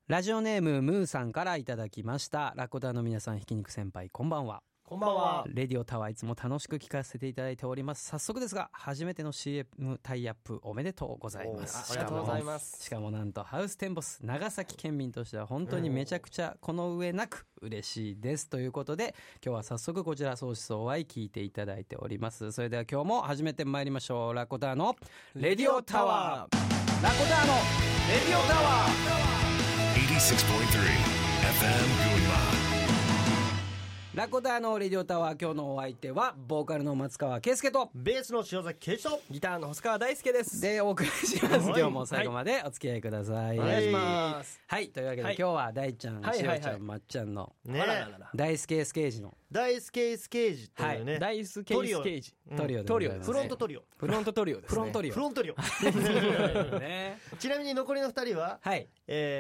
ラジオネームムーさんからいただきました。ラッコダーの皆さん、ひき肉先輩こんばんは。 こんばんは。 レディオタワーいつも楽しく聞かせていただいております。早速ですが初めての CM タイアップおめでとうございます。 ありがとうございます。 しかもなんとハウステンボス長崎県民としては本当にめちゃくちゃこの上なく嬉しいですということで、今日は早速こちら相思相愛聞いていただいております。それでは今日も始めてまいりましょう。ラコダーのレディオタワー。ラコダーのレディオタワー 86.3 FM 群馬。 ラコダーのレディオタワー、今日のお相手はボーカルの松川圭介とベースの塩崎圭一とギターの細川大輔ですでお送りします。今日も最後までお付き合いください。 お願いします。 はい、というわけで、 はい、 今日は大ちゃん、 はいはいはい、 しおちゃん、まっちゃんのね大スケースケージの大スケースケージっていうね、 ダイスケースケージトリオでトリオです、 フロントトリオフロントトリオですね。 フロントリオフロントリオね。 ちなみに残りの2人ははい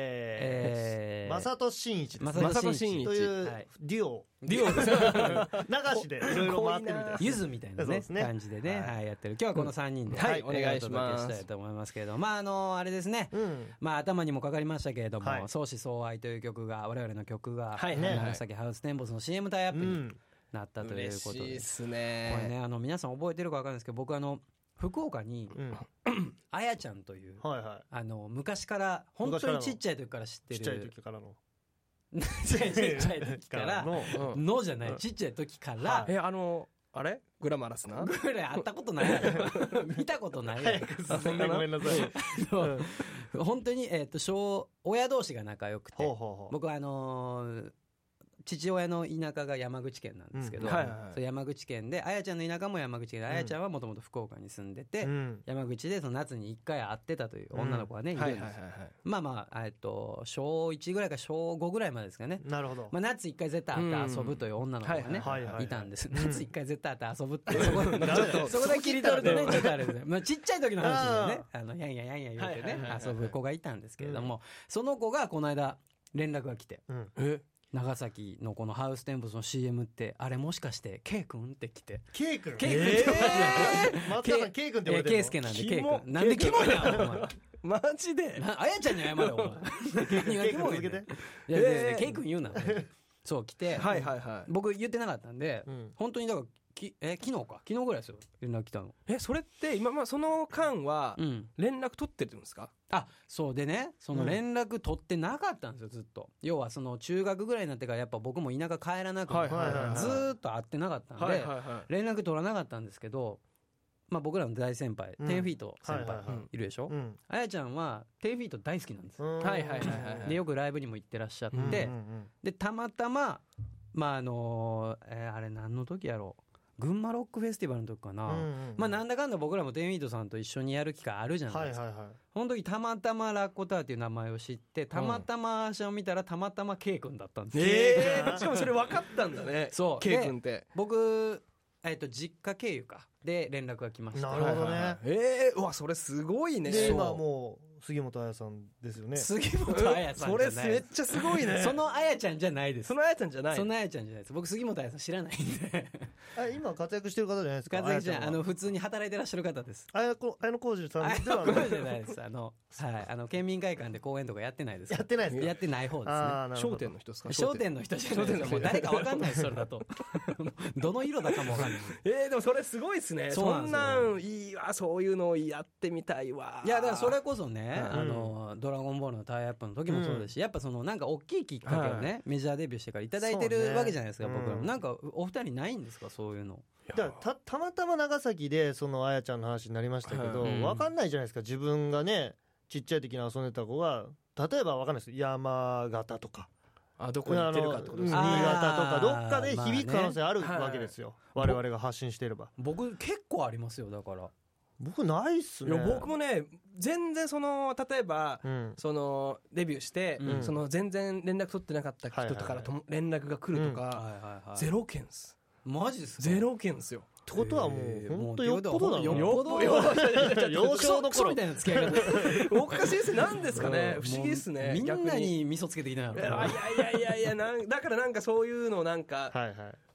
正人真一です。 正人真一というはいデュオデュオです流しでいろいろ回ってるみたいなゆずみたいなねそうですね感じでね、 はいはい、やってる。今日はこの3人で、 はいお願いしますお届けしたいと思いますけれど、まああれですね、 うんまあ頭にもかかりましたけれども、 はい相思相愛という曲が、我々の曲が、 はいはい長崎ハウステンボスの CM タイアップになったということで、 嬉しいですこれね。 ね、皆さん覚えてるか分かんないですけど、僕福岡にうんあやちゃんという、 はいは昔から本当にちっちゃい時から知ってる、 い。ちっちゃい時からのちっちゃい時からうんのじゃない、ちっちゃい時からはいあれグラマラスなぐらい会ったことないやろ見たことないやろごめんなさい。 本当に親同士が仲良くて、 ほうほうほう。 僕は父親の田舎が山口県なんですけど、 うんはいはいはいそう山口県で、あやちゃんの田舎も山口県で、あやちゃんはもともと福岡に住んでて、 うん山口でその夏に1回会ってたという女の子がね、いるんはいですよ。 はいはいはい。 まあ小1ぐらいか小5ぐらいまでですかね。 なるほど。 まあ、夏1回絶対会って遊ぶという女の子がね、 はいはいはいいたんです。 ん夏1回絶対会って遊ぶっていう、そこダメだよそこで切り取るとね、ちょっとあれですね。まあ、ちっちゃい時の話でね、 あやんや言うてはいはいはいねはい、 遊ぶ子がいたんですけれども、その子がこの間連絡が来て、 うん長崎のこのハウステンボスの CM ってあれもしかして K 君って来て、 K 君。 K 君って松田さん K 君って言われてるの。 K 介なんで K キモ君なんでキモいなお前マジであやちゃんに謝れお前何が K キ君モいねん続けて。 いやいやいや K 君言うなそう来て、 はいはいはい。 僕言ってなかったんで、 うん本当にだから昨日ぐらいですよ連絡来たの。 それって今その間はうん連絡取ってるんですか？ そうでね、その連絡取ってなかったんですよずっと。要はその中学ぐらいになってからやっぱ僕も田舎帰らなくて、 はいはいはいはいずーっと会ってなかったんで、 はいはいは連絡取らなかったんですけど、まあ僕らの大先輩、 うん 10フィート先輩はいはいはいいるでしょ、 うんあやちゃんは10フィート大好きなんです、 うんはいはいはいはいでよくライブにも行ってらっしゃって、 うんうんでたまたままああれ何の時やろう、群馬ロックフェスティバルの時かな、 うんうんまあなんだかんだ僕らも10フィートさんと一緒にやる機会あるじゃないですか、 はいはいはい。 その時たまたまラッコタワーっていう名前を知って、たまたま足を見たらたまたま K 君だったんですよ、 しかもそれ分かったんだね。 そう K 君って。 僕実家経由かで連絡が来ました。 なるほどね。 うわそれすごいね。 で、 そう今もう、杉本彩さんですよね。 杉本彩さんそじゃないれめっちゃすごいね。 その彩ちゃんじゃないです。 そのあやちゃんじゃない。 その彩ちゃんじゃないです。僕杉本彩さん知らないんで。 今活躍してる方じゃないですか。 活躍じゃ彩ちゃんは普通に働いてらっしゃる方です。 綾野浩二さんであこはない。 れじゃないです。県民会館で公演とかやってないです。 やってないですか。 やってない方ですね。 ああ、なるほど。 商店の人ですか？ 商店の人じゃないですか。もう誰かわかんないです、それだと。どの色だかもわかんない。 でもそれすごいですね。 そうなんですよそんなんいいわ、そういうのをやってみたいわ。 いやだからそれこそね、 うんドラゴンボールのタイアップの時もそうですし、やっぱそのなんか大きいきっかけをね、 はメジャーデビューしてからいただいてそうねるわけじゃないですか、僕らも。 うんなんかお二人ないんですか、そういうの。 だからたまたま長崎でそのあやちゃんの話になりましたけど、 うんわかんないじゃないですか。自分がね、ちっちゃい時に遊んでた子が、例えばわかんないです。山形とか、 どこに行ってるかってことです新ね。 潟とか、どあーっかで響く可能性あるまあねわけですよ。我々が発信していれば。 僕結構ありますよ、だから。 僕ないっすね。 いや僕もね、全然例えば、 うんデビューして、 うん全然連絡取ってなかった人とからとも連絡が来るとか、ゼロ件っす。 マジですか。 ゼロ件っすよ。 ってことはもう、本当よっぽどだな。 よっぽど幼少の頃クソみたいな付き合い方。 おかしいっす。なんですかね。不思議っすね。 みんなに味噌つけてきたよ。 いやだからなんかそういうのなんか、 はいはい。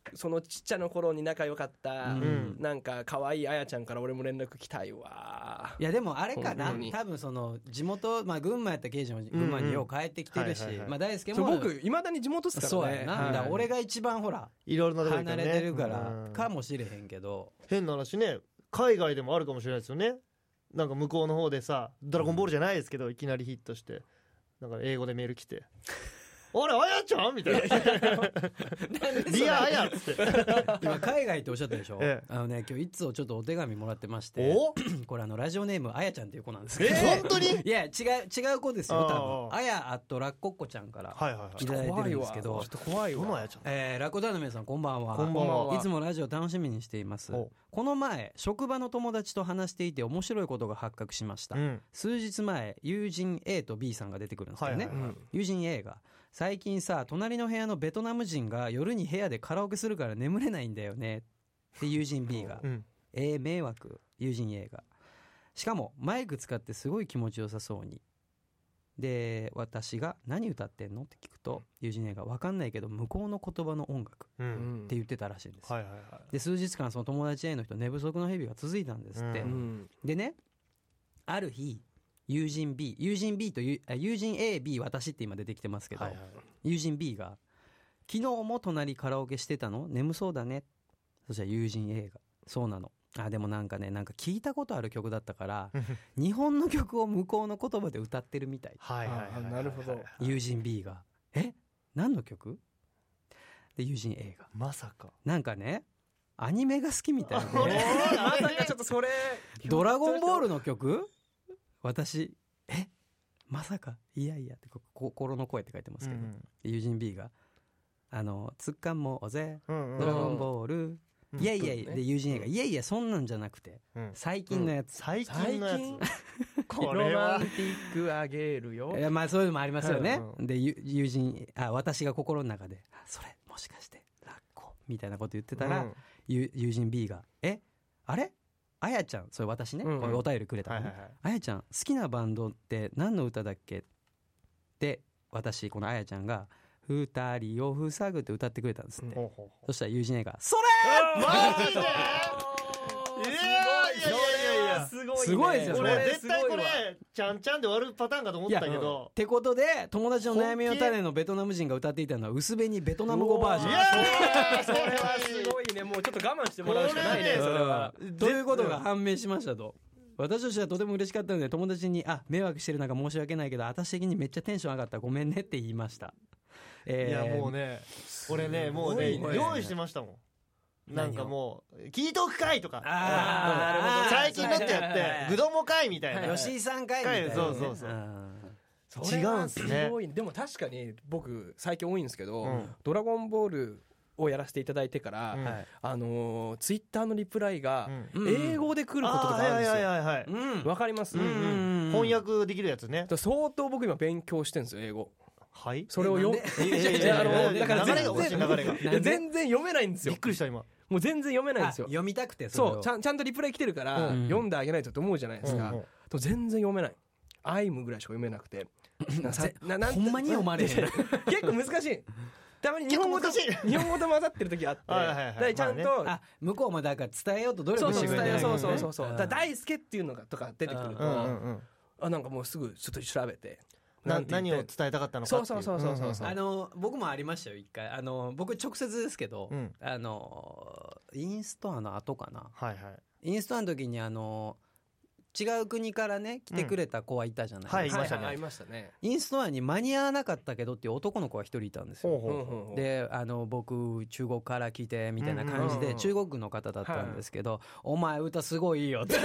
そのちっちゃな頃に仲良かった、 んなんか可愛いあやちゃんから俺も連絡来たいわ。 いやでもあれかな、 本当に多分その地元、まあ群馬やった刑事も群馬によう帰ってきてるし、 うんうんはいはいはいまあ大輔そうも僕いまだに地元っすからね。 そうやな、 はいだから俺が一番ほらいろいろなとこ行離くねれてるからうんかもしれへんけど、 変な話ね、海外でもあるかもしれないですよね。なんか向こうの方でさ、ドラゴンボールじゃないですけどいきなりヒットして、なんか英語でメール来てあれあやちゃんみたいなリアあやっつって今海外っておっしゃったでしょ、 ええあのね今日いつをちょっとお手紙もらってましておこれラジオネームあやちゃんっていう子なんですけど、 本当にいや違う子ですよ多分ああやラッコッコちゃんからはいはいはいいただいてるんですけど、 ちょっと怖いわ。 どのあやちゃんラッコダーの皆さんこんばんは。 こんばんはいつもラジオ楽しみにしています。 おこの前職場の友達と話していて面白いことが発覚しました、 うん数日前友人 A と B さんが出てくるんですけどね、 はいはいはい友人 A が最近さ隣の部屋のベトナム人が夜に部屋でカラオケするから眠れないんだよねって友人 B が、 うん迷惑友人 A が、しかもマイク使ってすごい気持ちよさそうに、で私が何歌ってんのって聞くと友人 A が分かんないけど向こうの言葉の音楽ううんんって言ってたらしいんですよ、 はいはいはいで数日間その友達 A の人寝不足の日々が続いたんですって、 ううんんでねある日友人 B と友人 A、B 私って今出てきてますけど、 はいはい友人 B が昨日も隣カラオケしてたの眠そうだね、そしたら友人 A がそうなの、あでもなんか聞いたことある曲だったから日本の曲を向こうの言葉で歌ってるみたい、 はいはいはいはいあなるほど友人 B が何の曲で友人 A がまさかなんかねアニメが好きみたいなまさかちょっとそれドラゴンボールの曲私まさかいやいやって心の声って書いてますけど、友人 B がつっかんもうぜうんドラゴンボール、 うんいやいやいやで友人 A がいやいやそんなんじゃなくてうん最近のやつ、 最近のや最近つこロれはマンティックあげるよ。 まあそういうのもありますよね、 うで友人私が心の中でそれもしかしてラッコみたいなこと言ってたら、 うん友人 B があれあやちゃんそれ私ね、 うんうんこれお便りくれたのね、 はいはいはいあやちゃん好きなバンドって何の歌だっけって私このあやちゃんが二人を塞ぐって歌ってくれたんですって、 ほうほうほそしたら友人 A がそうマジでいやいやいやすごいね。 すごいですよそれ俺絶対これすごいわちゃんちゃんで終わるパターンかと思ったけっどてことで友達の悩みの種のベトナム人が歌っていたのは薄紅ベトナム語バージョンいやそれはすごいね。もうちょっと我慢してもらうしかないね。 これねそれは。 ということが判明しましたと。私としてはとても嬉しかったので友達に迷惑してるなんか申し訳ないけど私的にめっちゃテンション上がったごめんねって言いました、 いやもうね俺ねもうねすごいね用意してましたもんなんかもう聞いとくかいとかあーなるほど最近のってやってグドモかいみたいな吉井さんかいみたいな、ね、 そうそうそうそれは違うんすねすごい。でも確かに僕最近多いんですけど、 うんドラゴンボールをやらせていただいてから、 うんはいツイッターのリプライがうん英語で来ることとかあるんですよ。 はいはいはいはいうんわかります？ 翻訳できるやつね相当僕今勉強してるんですよ英語。 はいそれをよなんでいやいやいやいやだから流れがおかしい流れがなんで全然読めないんですよびっ。くりした今もう全然読めないんですよ。 読みたくてそうちゃんとリプライ来てるから、 うん読んであげないとって思うじゃないですか。 うんうんと全然読めない。アイムぐらいしか読めなくて。 ほんまに読まれへん結構難しい。たまに日本語と結構難し日本語と混ざってる時あって、 はいはいはいだからちゃんと、 あ向こうもだから伝えようと努そうそう力してくれてるそうそうそうそう。 んだから大輔っていうのがとか出てくると、 うんうんうんあなんかもうすぐちょっと調べて。なんて言って何を伝えたかったのかっていそうそうそうそうそう僕もありましたよ一回僕直接ですけど、 うんインストアの後かなはいはいインストアの時に違う国からね来てくれた子はいたじゃないですか、 はいいましたねはいいましたね。 インストアに間に合わなかったけどっていう男の子が一人いたんですよ。 ほうほうで僕中国から来てみたいな感じで中国の方だったんですけど、お前歌すごいいいよってち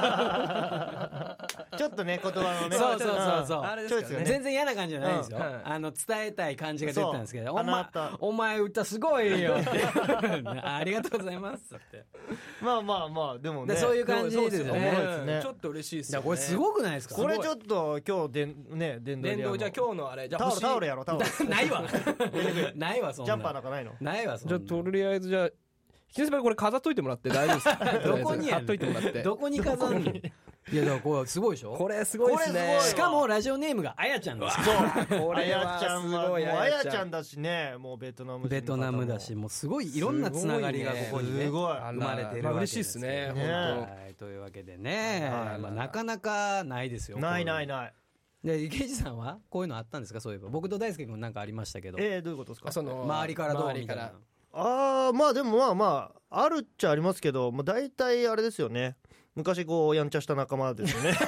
ょっとね言葉のねそうそうそうそうあれちょいですよね全然嫌な感じじゃないんですよ、 うん伝えたい感じが出てたんですけどそうあなたお前歌すごいいいよってありがとうございますってまあまあまあでもねでそういう感じですよそうねですよねちょっと嬉しいですよね。 いやこれすごくないですかこれちょっと今日ね電動で電動じゃあ今日のあれじゃあタオルタオルややろタオルジないわないわそんなャンパーなんかないのないわそんなじゃあとりあえずじゃあ引き続きこれ飾っといてもらって大丈夫ですか？ どこにや貼っといてもらって。 どこに飾んのいやだからこれすごいでしょ。 これすごいですね。 しかもラジオネームがあやちゃんですよ。 これあやちゃはすんはもうごい。 あやちゃんだしね、もうベトナム人の方もベトナムだし、もうすごいいろんなつながりがここにねすごい生まれてるまあわけ嬉しいですね。 ね本はいというわけでね、まあなかなかないですよ。 ないないい。 ない。 で池地さんはこういうのあったんですか。そういえば僕と大輔君なんかありましたけど、 どういうことですか。 当。その周りからどうみたいな。 まあでもまああるっちゃありますけど、もう大体あれですよね。昔こうやんちゃした仲間ですよね。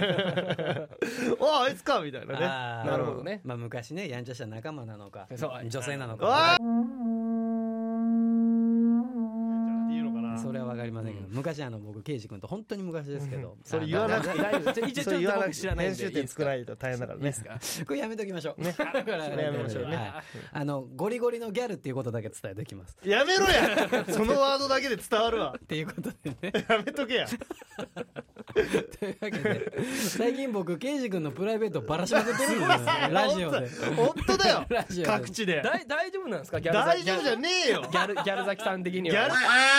あいつかみたいなね。 あーなるほどね。 まあ昔ねやんちゃした仲間なのかそう女性なのあかっていうのかな。 それは分かりませんけど、昔僕刑事君と本当に昔ですけど、 それ言わなくて大丈夫。一応それ言わなくて知らないんで編集点作らないと大変だからね。 これやめときましょう。 ねだからそれやめましょうねはいゴリゴリのギャルっていうことだけ伝えておきます。 やめろや。そのワードだけで伝わるわ。 っていうことでね。 やめとけや。 というわけで最近僕刑事君のプライベートをばらしまくってるんですよラジオで。 本当だよ。 ラジオで各地で。 大丈夫なんですか。ギャル大丈夫じゃねえよ。 ギャル崎さん的にギャルは。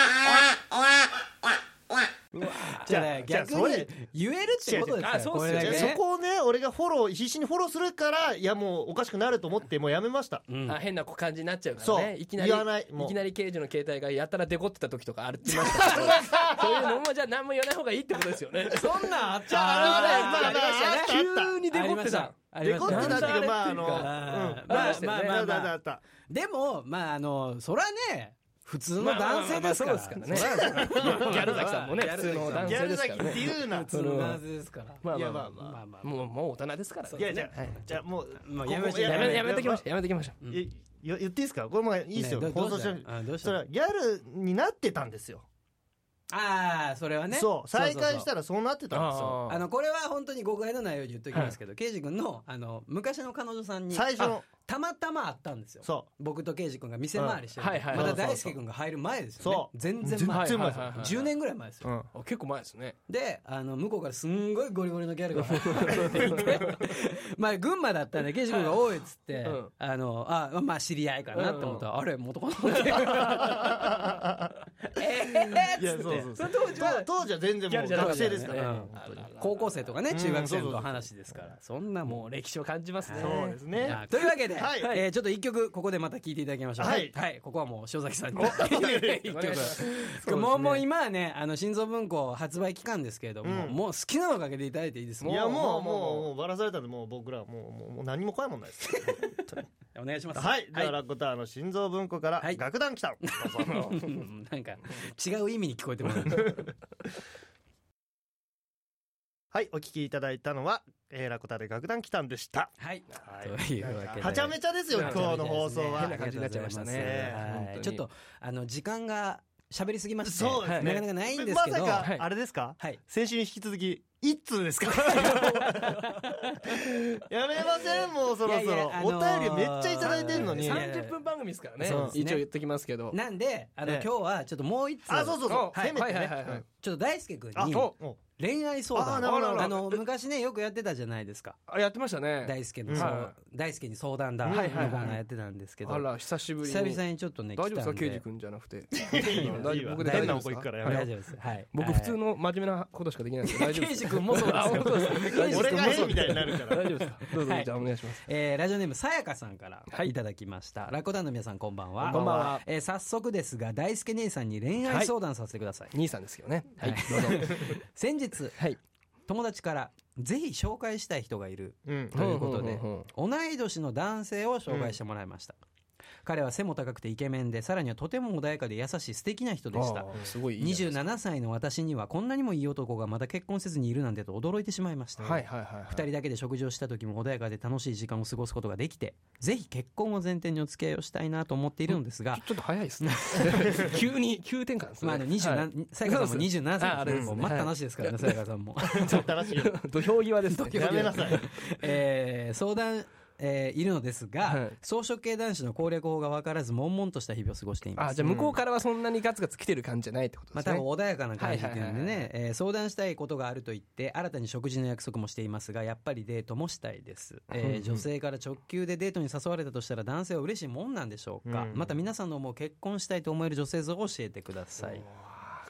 じゃあねじゃあ逆に言えるってことですから。 あそうっすよじゃあこれだけねそこをね、俺が必死にフォローするから、いやもうおかしくなると思ってもうやめました。 うん変な感じになっちゃうからそうね。いきなり言わないもういきなり刑事の携帯がやたらデコってた時とかあるって言いましたけどそういうのもじゃあ何も言わない方がいいってことですよね。 そんなんあっちじゃあゃまあ急にデコってた。 デコってたっていうか、まああまーあまあまあまあまああった。 でもまあそらね普通の男性ですから。 まあまあまあそうですからね。ギャル崎さんもねギャル崎さん普通の男ギャル崎って性ですからね。 言うな。 普通の男性ですから。 まあいやまあまあまあまあまあもう大人ですからね。 いやじゃあもうもうやめましょうやめときましょう。やめときましょう。 言っていいですか。これもいいですよ。 ね放送しどうしたどうしたそれはギャルになってたんですよ。 ああそれはね。 そう再開したららそうなってたんですよ。 これは本当に誤解のないように言っておきますけど、刑事君の昔の彼女さんに最初のたまたま会ったんですよ。 そ僕と刑事君が店回りしてる、 はいはいまだ大輔君が入る前ですよね。 そう全然前。 全然前ですはいはいはい 10年ぐらい前ですよ。 うん。 あ結構前ですね。 で向こうからすんごいゴリゴリのギャルが入っていてまあ群馬だったんで刑事君が多いっつって、 うんまあ知り合いかなって思ったら、あれ元カノっていやそうそうそう。当時は全然もう学生ですから。 うん高校生とかね中学生の話ですから、そんなもう歴史を感じますね。 そうですね。 というわけで、 はいちょっと一曲ここでまた聴いていただきましょう。 はいここはもう塩崎さんにお一お願いし曲ますもう今はね心臓文庫発売期間ですけれども、 うんもう好きなのかけていただいていいですか。 いやもうバラされたんで、もう僕らはもう何も怖いもんないです。 お願いします。 はい。ではラコタの心臓文庫からはい楽団来た。 なんか違う意味に聞こえてもらう。 はい、お聞きいただいたのはラコタで楽団来たんでした。 はい、というわけではちゃめちゃですよ今日の放送は変な。感じになっちゃいましたねはい本当にちょっと時間が喋りすぎましてそうですねなかなかないんですけど、 まさはいかあれですか。 はい先週に引き続き一通ですか。やめませんもうそろそろお便りめっちゃいただいてんのに。 いや 30分番組ですからねそうですね一応言っときますけど。 なんでええ今日はちょっともう一つあそうそうそう。 はいせめてねはいはいはいちょっと大輔君にあお恋愛相談あなるほどなるほど昔ねよくやってたじゃないですか。 あやってましたね。 大輔のうん大輔に相談だはいはいはいのコーナーやってたんですけど、 あら久しぶりに。 久々にちょっとね大丈夫ですか来たんで刑事君じゃなくて。 いいわ大丈夫僕で大変な丈夫ですか。 方向行くからやめよ大丈夫です。はい。 僕普通の真面目なことしかできないんですけど大丈夫ですか。 刑事君もそうですよあ本当ですか。 う。俺が変みたいになるから。 大丈夫ですか。どうぞはいじゃあお願いします。 ラジオネームさやかさんからはいいただきました。ラッコダンの皆さんこんばんは。 こんばんは。 早速ですが大輔姉さんに恋愛相談させてください。 兄さんですけどね。 はいどうぞ。先日はい。 友達からぜひ紹介したい人がいるうん。 ということでうん同い年の男性を紹介してもらいました。彼は背も高くてイケメンでさらにはとても穏やかで優しい素敵な人でした。 あーすごいいいじゃないですか。 27歳の私にはこんなにもいい男がまだ結婚せずにいるなんてと驚いてしまいました。 はいはいはいはい。 2人だけで食事をした時も穏やかで楽しい時間を過ごすことができてぜひ結婚を前提にお付き合いをしたいなと思っているのですが、 ちょっと早いですね。急転換ですね。 まあはいさやかさんも27歳ああれですもう待ったなしですからねさやかさんも新しいよ。 土俵際ですね。 やめなさい。 相談いるのですが、 はい草食系男子の攻略法が分からず悶々とした日々を過ごしています。 あじゃあ向こうからはそんなにガツガツ来てる感じじゃないってことですね。 まあ多分穏やかな感じっていうんではいはいね相談したいことがあると言って新たに食事の約束もしていますがやっぱりデートもしたいです、女性から直球でデートに誘われたとしたら男性は嬉しいもんなんでしょうか、 うんまた皆さんの思う結婚したいと思える女性像を教えてください。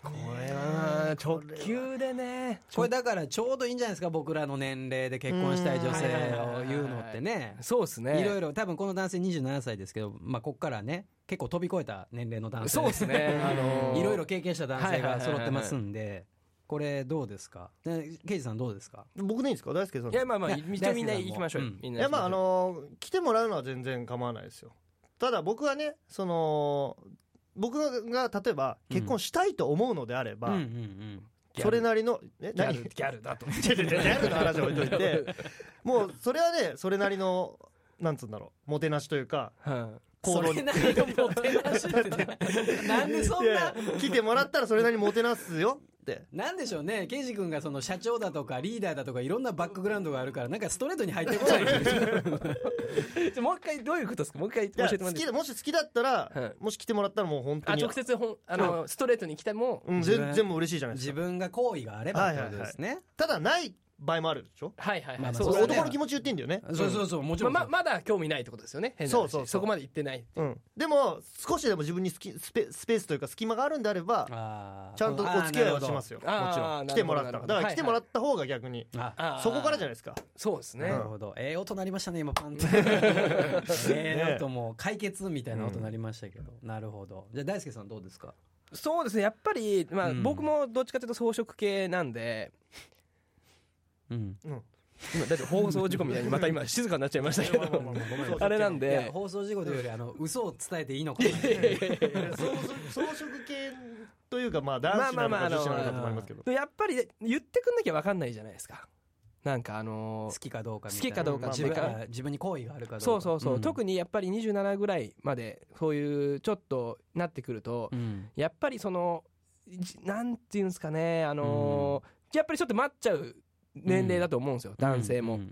これは直球でね、 これだからちょうどいいんじゃないですか、僕らの年齢で結婚したい女性を言うのってね。 そうですね。 いろいろ多分この男性27歳ですけど、まあこっからね結構飛び越えた年齢の男性そうですね。 いろいろ経験した男性が揃ってますんで、これどうですか。ケイジさんどうですか。 僕でいいんですか、大輔さん。 いやまあまあいや一応みんな行きましょうよ、 うんみんな。 いやまあ来てもらうのは全然構わないですよ。ただ僕はね、僕が例えば結婚したいと思うのであれば、 うんうんうんそれなりのギ何ャルだと。 ギャルの話は置いといて、もうそれはね、それなりのなんつうんだろう、もてなしというかそれなりのもてなしってなんでそんないや来てもらったらそれなりにもてなすよって。 なんでしょうね、ケイジ君がその社長だとかリーダーだとかいろんなバックグラウンドがあるからなんかストレートに入ってこないもう一回どういうことですか、もう一回教いやえてもらっていいですか。 もし好きだったら、 はいもし来てもらったらもう本当に直接ストレートに来ても、 全然もう嬉しいじゃないです自か。 分が好意があればってことですね。 ただない場合もあるでしょ。 はいはいはい、 まあまあそうそうだね男の気持ち言っていいんだよね。 そうそうそう、もちろんそう。 まだ興味ないってことですよね。変な話そうそこまで行ってない。 でも少しでも自分にスペースというか隙間があるんであればあーちゃんとお付き合いをしますよ。もちあーろん来てもらったら、 なるほどだから来てもらった方が逆にあそこからじゃないですか。 そうですね。 なるほど。音鳴りましたね今パンツ。音もう解決みたいな音鳴りましたけど、なるほど。じゃあ大輔さんどうですか。 そうですね、やっぱり、まあうん僕もどっちかというと装飾系なんで、 うん。 今だって放送事故みたいにまた今静かになっちゃいましたけどあれなんいやで、 放送事故というより嘘を伝えていいのかな。 装飾系というかまあ男子なのか女子なのかと思いますけど。 やっぱり言ってくんなきゃ分かんないじゃないですか。なんか好きかどうかみたいな。 好きかどうか自分に好意があるかどうか。 そうそうそう、 ん特にやっぱり27ぐらいまでそういうちょっとなってくると、 うんやっぱりなんていうんですかね、やっぱりちょっと待っちゃう年齢だと思うんですよ、男性も。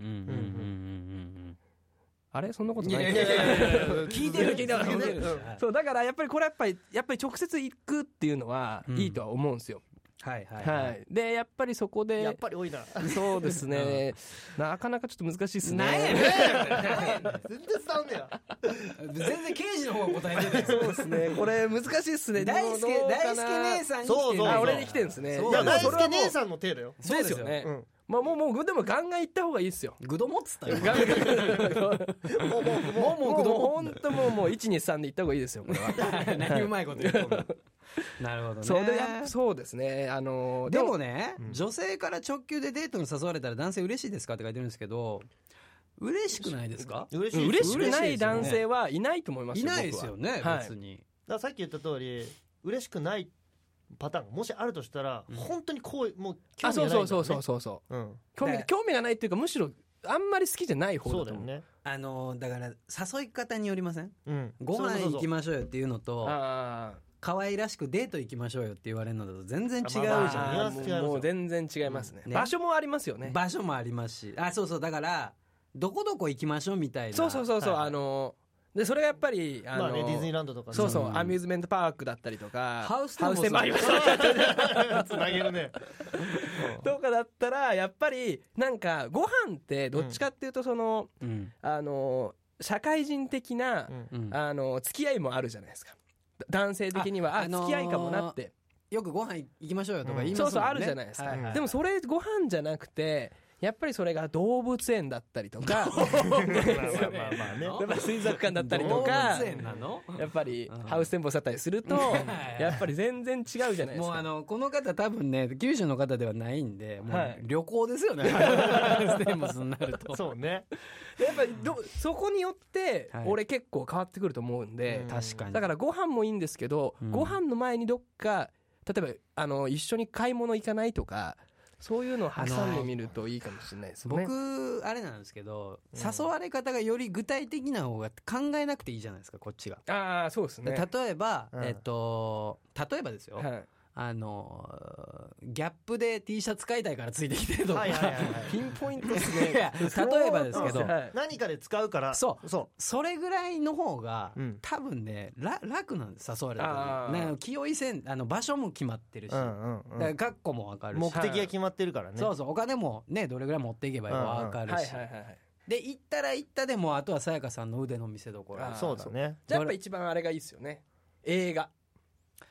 あれそんなことない。 聞いてる聞いてる聞いてる。 そうだからやっぱりこれやっぱり直接行くっていうのはいいとは思うんですよ。 はいはいははい。 い。でやっぱりそこでやっぱり多いな。 そうですね。なかなかちょっと難しいですね。 なんやねん全然伝わんねや。 全然刑事の方が答えてる。 そうですね。これ難しいですね。 大輔姉さんに来てる。 あ、俺に来てるんですね。 そういや大それはもう輔姉さんの手だよ。 そうですよね。 うんまあもうでもガンガン行った方がいいですよ。 グドモっつったよ。 ガンガンもう本当もう123で行った方がいいですよこれは。 何うまいこと言うとんの。なるほどね。 そうですね。 でもね、女性から直球でデートに誘われたら男性嬉しいですかって書いてるんですけど、嬉しくないですか。 嬉しい。 嬉しくない男性はいないと思いますよ。 いないですよね、 僕は別に。 だからさっき言った通り嬉しくないパターンがもしあるとしたら、本当にもう興あ、 味がないんだよね。 そう。 うん。 興味がないっていうかむしろあんまり好きじゃない方だと思う。 そうだよね。 だから誘い方によりません。 うん。 ご飯行きまましょうよっていうのと、 あ可愛らしくデート行きましょうよって言われるのだと全然違うじゃん。 あ、 ニュアンス違いますよもう全然違いますね。 ね場所もありますよね。 場所もありますし、そうそう、だからどこどこ行きましょうみたいな。 そうでそれがやっぱりまあね、ディズニーランドとかね。 そうアミューズメントパークだったりとか、 ハウステンボスもありますつなげるね。 とかだったらやっぱりなんかご飯ってどっちかっていうとうん社会人的なうんうん付き合いもあるじゃないですか。男性的には付き合いかもなってよくご飯行きましょうよとか言いますもんね。 そうあるじゃないですか。 はいはいでもそれご飯じゃなくてやっぱりそれが動物園だったりとかまあまあまあね。 やっぱり水族館だったりと動か物園なの。 やっぱりうんハウステンボスだったりするとやっぱり全然違うじゃないですもか。 うこの方多分ね九州の方ではないんで、もうはい旅行ですよね。ステンボスになると。 そうね。 やっぱりそこによってはい俺結構変わってくると思うんで、 確かに。 だからご飯もいいんですけど、 うんご飯の前にどっか例えば一緒に買い物行かないとかそういうのを挟んでみるといいかもしれないですね。 僕あれなんですけど、 うん誘われ方がより具体的な方が考えなくていいじゃないですか、こっちが。 ああそうですね。 例えば、 うん例えばですよ、 はいギャップで T シャツ買いたいからついてきてとか、 はいはいはいはい。 ピンポイントですいね。 や例えばですけど、 はい何かで使うから。 そうそそれぐらいの方が、 うん多分ね楽なんです、誘われあーた時ね、気負いせん場所も決まってるし、 う。うんうんだから学校も分かるし、 目的が決まってるからね。 そうそう、お金もねどれぐらい持っていけばいいか分かるし、 はいはいはい。 で行ったら行ったでもうあとはさやかさんの腕の見せ所。 あーそうだね。 じゃあやっぱ一番あれがいいですよね。映画。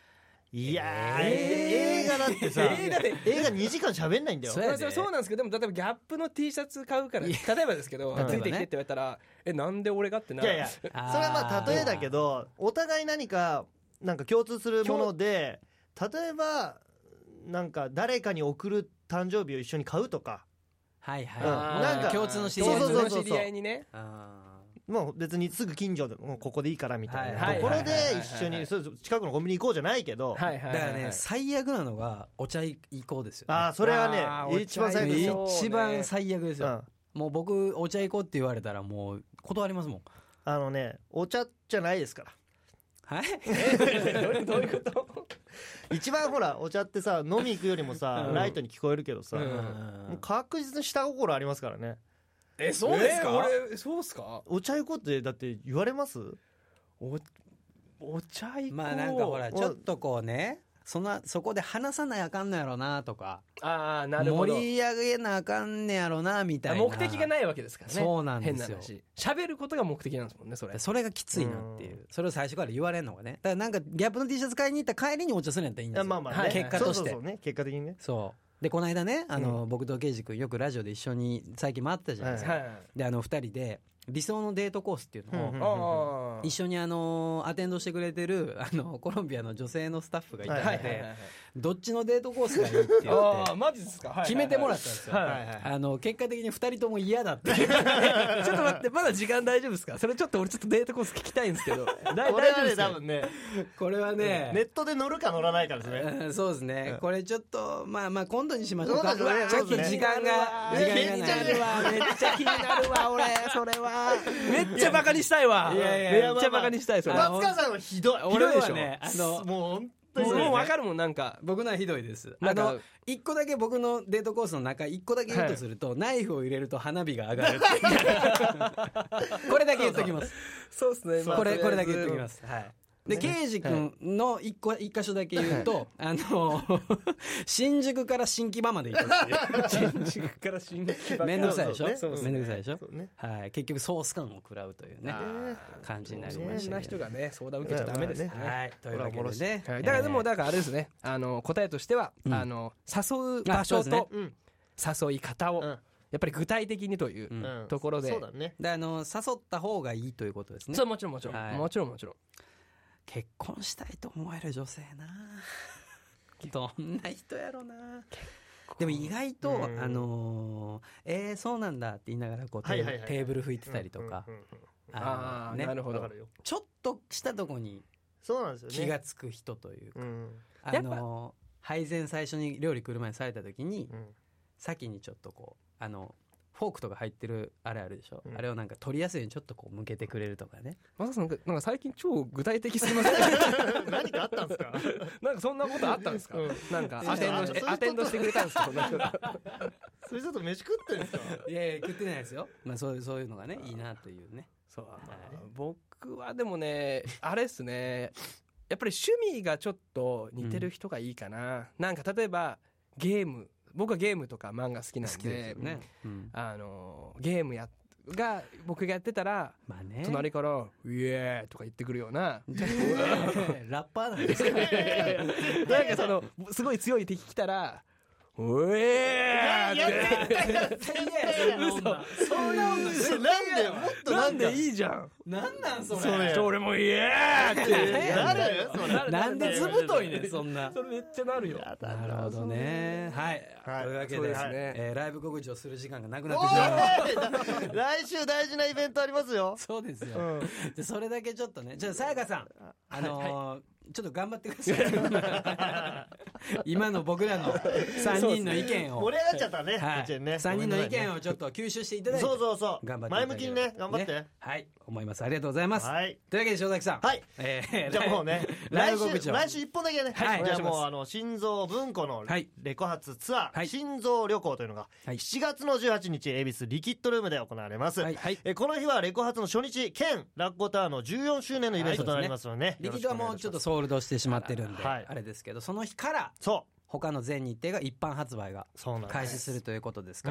いやー、映画だってさ映画2時間喋んないんだよ。 そうやでそうなんですけど、でも例えばギャップの T シャツ買うから、例えばですけど、 例えばねついてきてって言われたら、なんで俺がってなる。 いやいや、それはまあ例えだけど、お互い何かなんか共通するもので、例えばなんか誰かに送る誕生日を一緒に買うとか、 はいはい、 なんか共通の知り合いそうそうそう知り合いにね。 もう別にすぐ近所でもうここでいいからみたいなはいところで一緒にそう近くのコンビニ行こうじゃないけど、 はいはいはいはい。 だからね、最悪なのがお茶行こうですよ、ね、 ああそれはねあー一番最悪ですよ。 お茶一番最悪ですよ、 うんもう僕お茶行こうって言われたらもう断りますもん。 お茶じゃないですから。 はいどういうこと一番ほらお茶ってさ飲み行くよりもさ、 うんライトに聞こえるけどさ、 うんもう確実に下心ありますからね。 そうですか？俺、そうっすか？ お茶行こうってだって言われます？ お茶行こう。 まあなんかほらちょっとこうねそこで話さないあかんのやろなとか、 ああ、なるほど。 盛り上げなあかんねやろなみたいな目的がないわけですからね。 そうなんですよ。 変な話。喋ることが目的なんですもんね、それ。 それがきついなっていう、それを最初から言われるのがね。だからなんかギャップの T シャツ買いに行った帰りにお茶するんやったらいいんですよ。 まあまあね、 はい結果としてそうね結果的にね。 そうでこの間ね僕と圭司君よくラジオで一緒に最近回ってたじゃないですか、 はい。 で2人で理想のデートコースっていうのを、 うんああ。 一緒にアテンドしてくれてるコロンビアの女性のスタッフがいたので、 はいはいはいはい。 どっちのデートコースがいいって言ああ、 ってマジですか？ 決めてもらったんですよ、 はいはいはい。 結果的に2人とも嫌だってちょっと待って、まだ時間大丈夫ですか？それちょっと俺ちょっとデートコース聞きたいんですけど。大これはね丈夫ですか？ 多分ねこれはねネットで乗るか乗らないかですね。 うんそうですね、これちょっとまあ今度にしましょうか。 そうですねちょっと時間がそうですね時間がないめっちゃ気になるわ、俺、それは。めっちゃバカにしたいわ。 いやいやめっちゃバカにしたい、それ。 松川さんはひどい。 俺ひどいでしょはねもう本当にもうそうですねわかるもん、なんか。 僕のはひどいです。 なんか一個だけ僕のデートコースの中一個だけ言うとすると、ナイフを入れると花火が上がるっていうこれだけ言っときます。 そうですね。 これだけ言っときます。はい。で、圭司君の一箇所だけ言うと、新宿から新木場まで行くっていう。 新宿から新木場。 めんどくさいでしょそうですねめんどくさいでしょそうねはい。結局ソース感を食らうというね、感じになりまそんなしたけど。 人がね、相談受けちゃダメですね。 はい。というわけでね。 はいだからでも、だからあれですね、答えとしては、 うん誘う場所あそうですねとうん誘い方を、 うんやっぱり具体的にといううんところで、 そうだね。 で、誘った方がいいということですねそう、。もちろんもちろん、 はいもちろんもちろん。 結婚したいと思える女性などんな人やろな。でも意外と、そうなんだって言いながらこうはいはいはいテーブル拭いてたりとか、 うんうんうんああ、 ねなるほどわか。るよ。 ちょっとしたとこにそうなんですよね。 気がつく人というか、 やっぱ配膳最初に料理来る前にされた時に、 うん先にちょっとこうフォークとか入ってるあれあるでしょ、 うんあれをなんか取りやすいようにちょっとこう向けてくれるとかね。 まさかなんか最近超具体的すぎません何かあったんですか。 なんかそんなことあったんですか、 うんなんかそうアテンドしてくれたんですかそんな人がそれちょっと飯食ってんですか。 いやいや食ってないですよ。まあそういうのがねいいなというね。 そう、僕はでもねあれっすね、やっぱり趣味がちょっと似てる人がいいかな、なんか例えば僕はゲームとか漫画好きなんでね、うんゲームが僕がやってたらまあね隣から「ウェー」とか言ってくるようなラッパーなんですか。 なんかそのすごい強い敵来たら「ウェー」ってそういう女なんでもっとなでなんんでいいじゃんなんなんそれ。 それ俺も「イエー」って誰それなんでずぶといねんそんな。 それめっちゃなるよなるほどね。はい。 はいというわけで、 そうですねライブ告知をする時間がなくなおってしまう。 ーい来週大事なイベントありますよ。 そうですよ。 うんでそれだけちょっとね、じゃあさやかさん、ちょっと頑張ってください。今の僕らの3人の意見を、 盛り上がっちゃったね。 はいこっちにね 3人の意見をちょっと吸収していただいて、 そうそうそう。 頑張っていただければ前向きにね頑張って。 はい、思います。ありがとうございます。 はい。 というわけで塩崎さん、 はい。じゃあもうね、 ライブ告知を来週一本だけね。 はいじゃあお願いしますもう心臓文庫のはいレコ発ツアー、 はい心臓旅行というのがはい 7月の18日恵比寿リキッドルームで行われます。 はいはい。 この日はレコ発の初日兼ラッコタワーの14周年のイベントとなりますのでね。 力道はもうちょっとソールドしてしまってるんで、 はいあれですけど、その日からそ他の全日程が一般発売がう。そうなんです。 開始するということですから、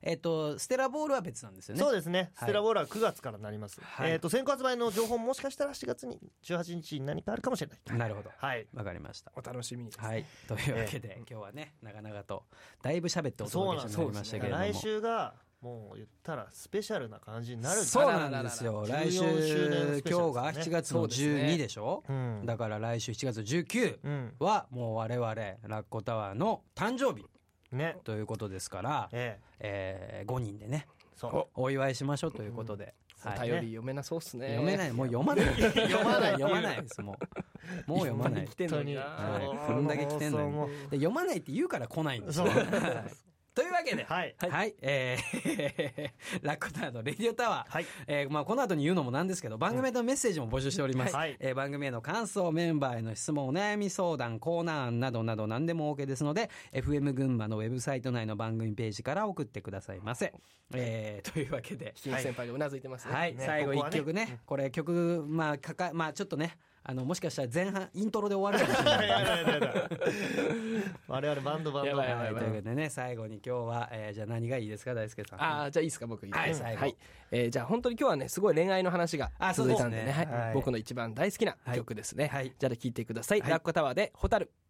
ステラボールは別なんですよね。 そうですね、 はいステラボールは9月からなります、 はい先行発売の情報もしかしたら4月に18日に何かあるかもしれない。 なるほど。 はい、 わかりました。 お楽しみにですね。 はい。というわけで、今日はね、長々と、だいぶ喋ってお届けしてまいりましたけれども。 来週がもう言ったらスペシャルな感じになる。 そうなんですよ。来週、 14周年スペシャル今日が7月のそうですね 12でしょ、 うんだから来週7月19 うんは、もう我々、ラッコタワーの誕生日ね、 ということですから、5人でね、 そうお祝いしましょうということで。 おはい便り読めなそうっすね。 読めない、もう読まない。読まないです、もう。もう読まない。 来てんのにな。 はいこんだけ来てんのにもうで読まないって言うから来ないんですよ。 そうはいというわけで、 はいはい、ラッコタワーのレディオタワー、 はいまあ、この後に言うのもなんですけど、番組へのメッセージも募集しております。 はい番組への感想、メンバーへの質問、お悩み相談、コーナー案などなど何でも OK ですので、FM 群馬のウェブサイト内の番組ページから送ってくださいませ。というわけで、 金先輩がうなずいてますね。 はい、 ね最後1 ここはね曲ね、これ曲、まあちょっとね、もしかしたら前半、イントロで終わるかもしれない。 やだ我々バンドやばいやばいはい、というわけでね、最後に今日は、じゃあ何がいいですか、大輔さん。 ああ、じゃあいいですか、僕。 はい最後はい。じゃあ本当に今日はね、すごい恋愛の話があそうですね続いたんでね、はいはい僕の一番大好きな曲ですね。 はいじゃあ聴いてください。 はいラッコタワーでホタル。